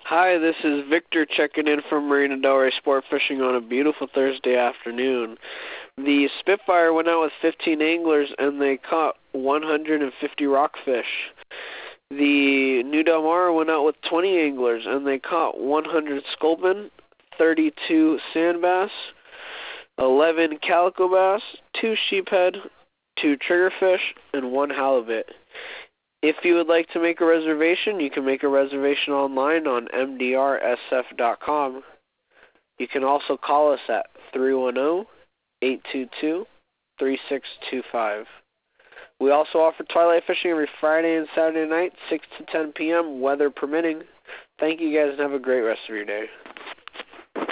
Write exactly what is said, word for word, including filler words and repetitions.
Hi, this is Victor checking in from Marina Del Rey Sport Fishing on a beautiful Thursday afternoon. The Spitfire went out with fifteen anglers and they caught one hundred fifty rockfish. The New Del Mar went out with twenty anglers and they caught one hundred sculpin, thirty-two sand bass, eleven calico bass, two sheephead, two triggerfish, and one halibut. If you would like to make a reservation, you can make a reservation online on M D R S F dot com. You can also call us at three one zero, eight two two, three six two five. We also offer twilight fishing every Friday and Saturday night, six to ten p m, weather permitting. Thank you guys and have a great rest of your day.